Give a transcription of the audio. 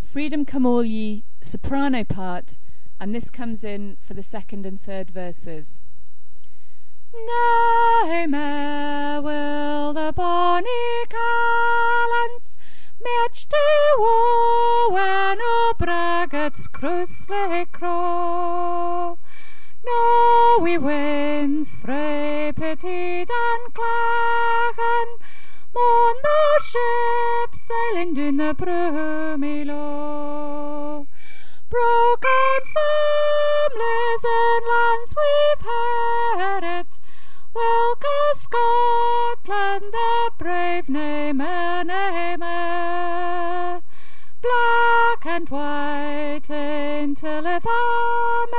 Freedom Come All Ye soprano part, and this comes in for the second and third verses. Nay mehr will the bonny callants match to when o braggart's cruisly crow. No we winds frae petite and claghan, mon the ship sailing down the broomy low. Broken families and lands we've heard it, welcome Scotland, the brave name black and white until it